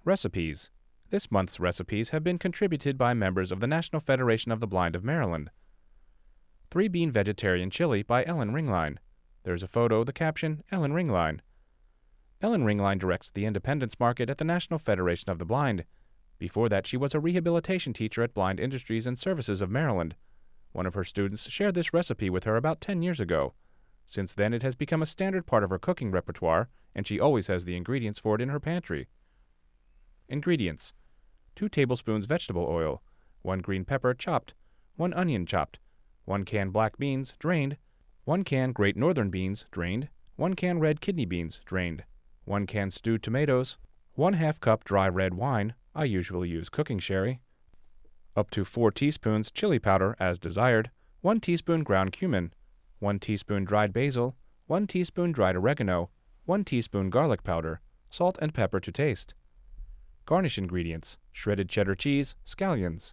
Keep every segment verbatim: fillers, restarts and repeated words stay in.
Recipes. This month's recipes have been contributed by members of the National Federation of the Blind of Maryland. Three-bean vegetarian chili by Ellen Ringline. There's a photo, the caption, Ellen Ringline. Ellen Ringline directs the Independence Market at the National Federation of the Blind. Before that, she was a rehabilitation teacher at Blind Industries and Services of Maryland. One of her students shared this recipe with her about ten years ago. Since then, it has become a standard part of her cooking repertoire, and she always has the ingredients for it in her pantry. Ingredients: two tablespoons vegetable oil, one green pepper chopped, one onion chopped, one can black beans drained, one can Great Northern beans drained, one can red kidney beans drained, one can stewed tomatoes, one half cup dry red wine, I usually use cooking sherry, up to four teaspoons chili powder as desired, one teaspoon ground cumin, one teaspoon dried basil, one teaspoon dried oregano, one teaspoon garlic powder, salt and pepper to taste. Garnish ingredients: shredded cheddar cheese, scallions.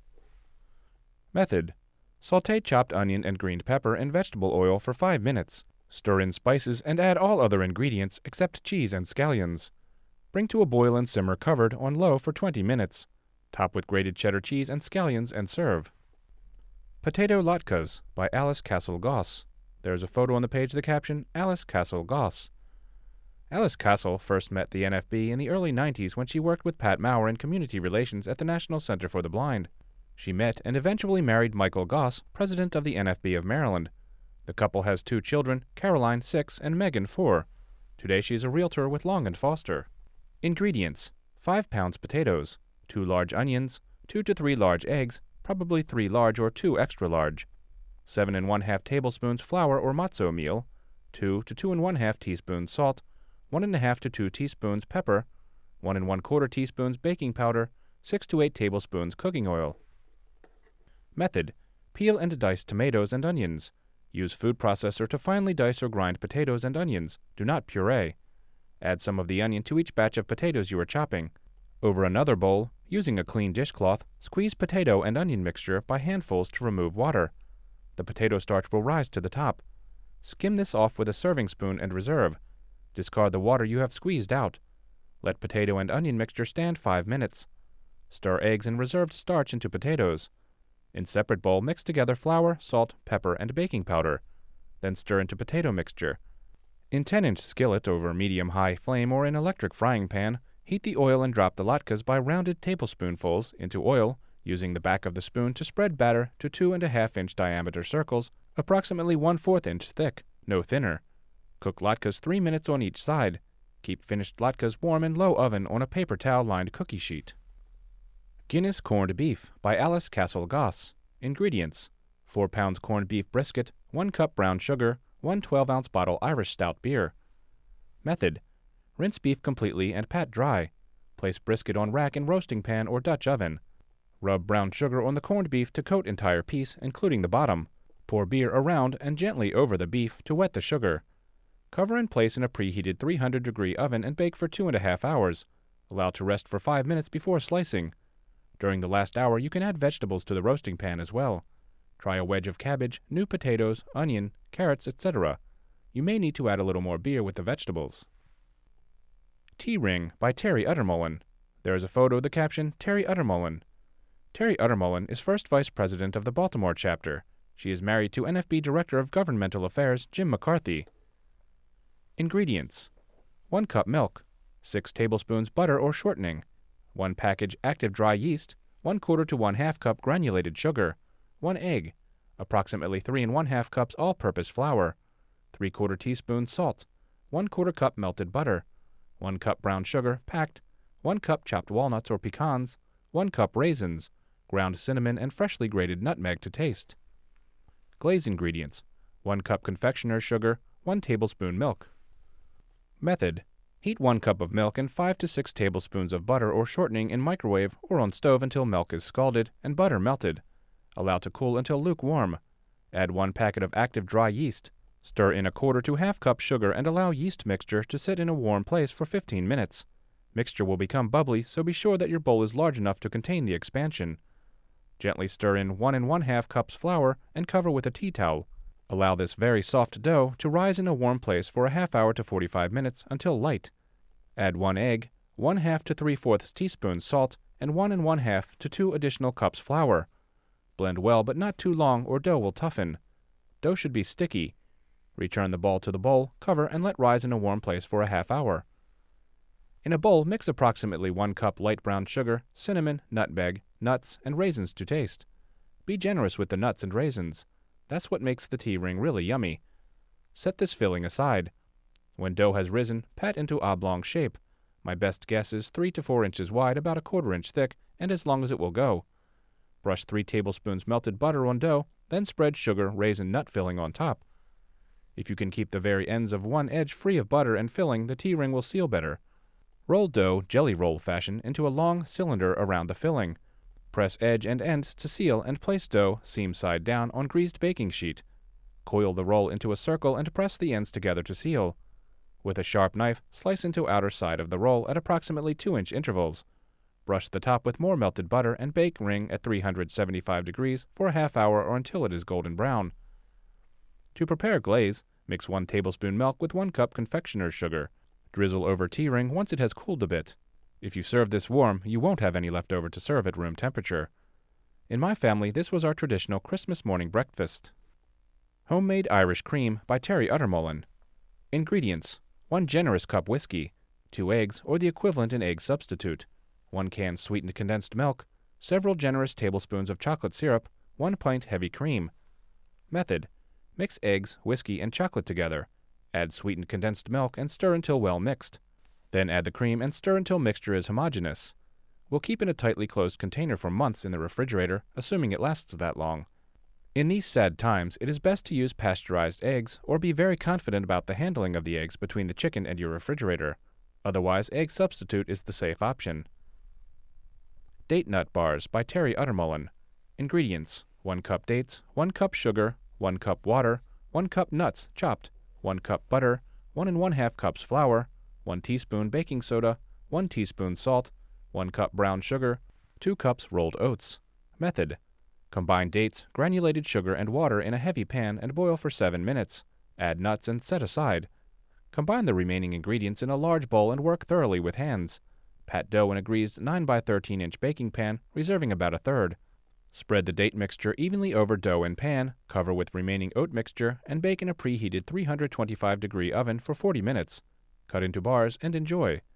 Method: sauté chopped onion and green pepper in vegetable oil for five minutes. Stir in spices and add all other ingredients except cheese and scallions. Bring to a boil and simmer covered on low for twenty minutes. Top with grated cheddar cheese and scallions and serve. Potato latkes by Alice Castle Goss. There is a photo on the page, the caption, Alice Castle Goss. Alice Castle first met the N F B in the early nineties when she worked with Pat Maurer in community relations at the National Center for the Blind. She met and eventually married Michael Goss, president of the N F B of Maryland. The couple has two children, Caroline, six, and Megan, four. Today she is a realtor with Long and Foster. Ingredients: five pounds potatoes, two large onions, two to three large eggs, probably three large or two extra large, seven and one half tablespoons flour or matzo meal, two to two and one half teaspoons salt, one and a half to two teaspoons pepper, one and one quarter teaspoons baking powder, six to eight tablespoons cooking oil. Method: peel and dice tomatoes and onions. Use food processor to finely dice or grind potatoes and onions. Do not puree. Add some of the onion to each batch of potatoes you are chopping. Over another bowl, using a clean dishcloth, squeeze potato and onion mixture by handfuls to remove water. The potato starch will rise to the top. Skim this off with a serving spoon and reserve. Discard the water you have squeezed out. Let potato and onion mixture stand five minutes. Stir eggs and reserved starch into potatoes. In separate bowl, mix together flour, salt, pepper, and baking powder. Then stir into potato mixture. In ten inch skillet over medium-high flame or in electric frying pan, heat the oil and drop the latkes by rounded tablespoonfuls into oil, using the back of the spoon to spread batter to two and a half inch diameter circles, approximately one-fourth inch thick, no thinner. Cook latkes three minutes on each side. Keep finished latkes warm in low oven on a paper towel-lined cookie sheet. Guinness corned beef by Alice Castle Goss. Ingredients: four pounds corned beef brisket, one cup brown sugar, one twelve ounce bottle Irish stout beer. Method: rinse beef completely and pat dry. Place brisket on rack in roasting pan or Dutch oven. Rub brown sugar on the corned beef to coat entire piece, including the bottom. Pour beer around and gently over the beef to wet the sugar. Cover and place in a preheated three hundred degree oven and bake for two and a half hours. Allow to rest for five minutes before slicing. During the last hour, you can add vegetables to the roasting pan as well. Try a wedge of cabbage, new potatoes, onion, carrots, et cetera. You may need to add a little more beer with the vegetables. Tea Ring by Terry Uttermullen. There is a photo, the caption, Terry Uttermullen. Terry Uttermullen is first vice president of the Baltimore chapter. She is married to N F B Director of Governmental Affairs Jim McCarthy. Ingredients: one cup milk, six tablespoons butter or shortening, one package active dry yeast, one quarter to one half cup granulated sugar, one egg, approximately three and one half cups all-purpose flour, three quarter teaspoon salt, one quarter cup melted butter, one cup brown sugar packed, one cup chopped walnuts or pecans, one cup raisins, ground cinnamon and freshly grated nutmeg to taste. Glaze ingredients: one cup confectioner's sugar, one tablespoon milk. Method: heat one cup of milk and five to six tablespoons of butter or shortening in microwave or on stove until milk is scalded and butter melted. Allow to cool until lukewarm. Add one packet of active dry yeast. Stir in a quarter to half cup sugar and allow yeast mixture to sit in a warm place for fifteen minutes. Mixture will become bubbly, so be sure that your bowl is large enough to contain the expansion. Gently stir in one and one half cups flour and cover with a tea towel. Allow this very soft dough to rise in a warm place for a half hour to forty-five minutes until light. Add one egg, one half to three-fourths teaspoons salt, and one and one half to two additional cups flour. Blend well but not too long or dough will toughen. Dough should be sticky. Return the ball to the bowl, cover, and let rise in a warm place for a half hour. In a bowl, mix approximately one cup light brown sugar, cinnamon, nutmeg, nuts, and raisins to taste. Be generous with the nuts and raisins. That's what makes the tea ring really yummy. Set this filling aside. When dough has risen, pat into oblong shape. My best guess is three to four inches wide, about a quarter inch thick, and as long as it will go. Brush three tablespoons melted butter on dough, then spread sugar, raisin, nut filling on top. If you can keep the very ends of one edge free of butter and filling, the tea ring will seal better. Roll dough, jelly roll fashion, into a long cylinder around the filling. Press edge and ends to seal and place dough, seam side down, on greased baking sheet. Coil the roll into a circle and press the ends together to seal. With a sharp knife, slice into outer side of the roll at approximately two inch intervals. Brush the top with more melted butter and bake ring at three hundred seventy-five degrees for a half hour or until it is golden brown. To prepare glaze, mix one tablespoon milk with one cup confectioner's sugar. Drizzle over tea ring once it has cooled a bit. If you serve this warm, you won't have any left over to serve at room temperature. In my family, this was our traditional Christmas morning breakfast. Homemade Irish Cream by Terry Uttermollen. Ingredients: one generous cup whiskey, two eggs or the equivalent in egg substitute, one can sweetened condensed milk, several generous tablespoons of chocolate syrup, one pint heavy cream. Method: mix eggs, whiskey, and chocolate together. Add sweetened condensed milk and stir until well mixed. Then add the cream and stir until mixture is homogeneous. Will keep in a tightly closed container for months in the refrigerator, assuming it lasts that long. In these sad times, it is best to use pasteurized eggs or be very confident about the handling of the eggs between the chicken and your refrigerator. Otherwise, egg substitute is the safe option. Date Nut Bars by Terry Uttermollen. Ingredients: one cup dates, one cup sugar, one cup water, one cup nuts chopped, one cup butter, one and one half cups flour, one teaspoon baking soda, one teaspoon salt, one cup brown sugar, two cups rolled oats. Method: combine dates, granulated sugar, and water in a heavy pan and boil for seven minutes. Add nuts and set aside. Combine the remaining ingredients in a large bowl and work thoroughly with hands. Pat dough in a greased nine by thirteen inch baking pan, reserving about a third. Spread the date mixture evenly over dough and pan, cover with remaining oat mixture, and bake in a preheated three hundred twenty-five degree oven for forty minutes. Cut into bars and enjoy.